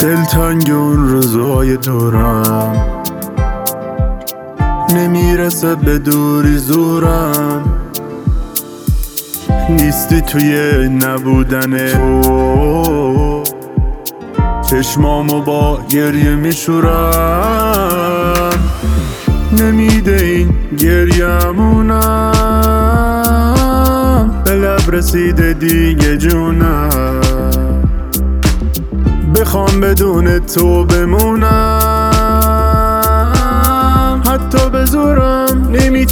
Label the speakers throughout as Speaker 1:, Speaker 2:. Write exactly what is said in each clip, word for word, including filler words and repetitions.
Speaker 1: دلتنگ اون روزای دورم، نمیرسه به دوری زورم. نیستی توی نبودن تو، چشمامو با گریه میشورم. نمیده این گریه‌مونم، به لب رسیده دیگه جونم. بخوام بدون تو بمونم، حتی به زورم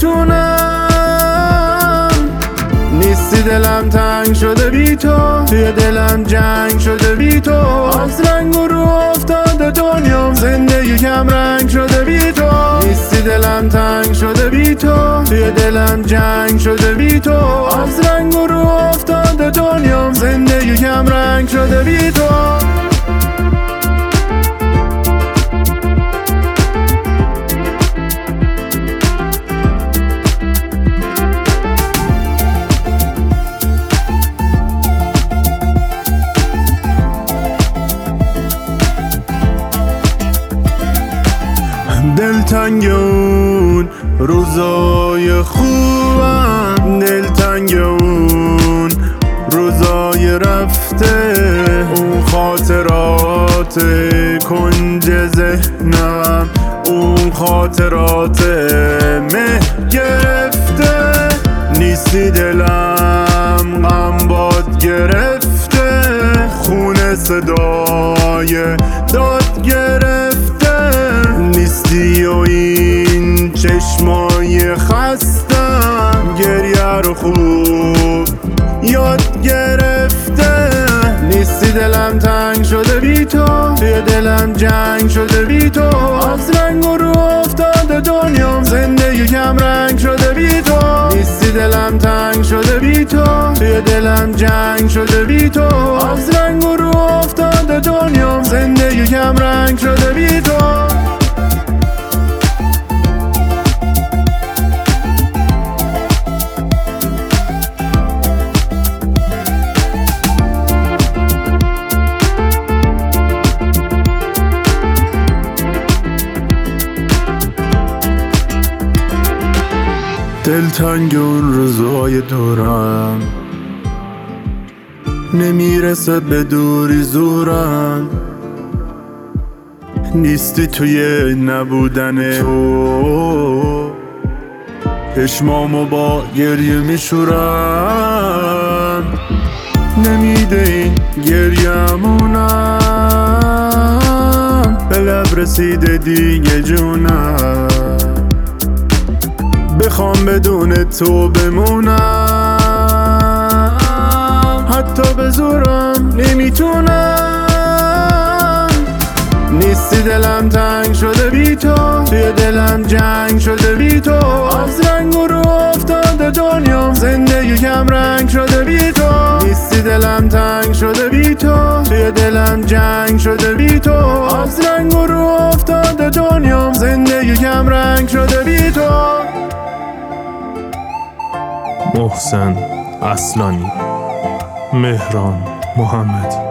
Speaker 1: نمیتونم. نیستی دلم تنگ شده بی تو، توی دلم جنگ شده بی تو. از رنگ و رو افتاده دنیام، زندگی کم رنگ شده بی تو. نیستی دلم تنگ شده بی تو، توی دلم جنگ شده بی تو. از رنگ و رو افتاده دنیام، زندگی کم رنگ شده بی تو. دلتنگ اون روزای خوبم، دلتنگ اون روزای رفته. اون خاطرات کنج ذهنم، اون خاطرات مه گرفته. نیستی دلم غم باد گرفته، خونه صدای داد گرفته. نیستی و این چشمای خستم، گریه رو خوب یاد گرفته. نیستی دلم تنگ شده بی تو، توی دلم جنگ شده بی تو. از رنگ و رو افتاده دنیام، زندگی کم رنگ شده بی تو. نیستی دلم تنگ شده بی تو، توی دلم جنگ شده بی تو. از رنگ و رو افتاده دنیام، زندگی کم رنگ شده بی تو. دلتنگ اون روزای دورم، نمیرسه به دوری زورم. نیستی توی نبودن تو، چشمامو با گریه میشورم. نمیده این گریه‌مونم، به لب رسیده دیگه جونم. بخوام بدون تو بمونم، حتی به زورم نمیتونم. نیستی دلم تنگ شده بی تو، توی دلم جنگ شده بی تو. از رنگ و رو افتاده دنیام، زندگی کم رنگ شده بی تو. نیستی دلم تنگ شده بی تو، توی دلم جنگ شده بی تو. از رنگ و رو افتاده دنیام، زندگی کم رنگ شده بی تو.
Speaker 2: محسن اصلانی، مهران محمدی.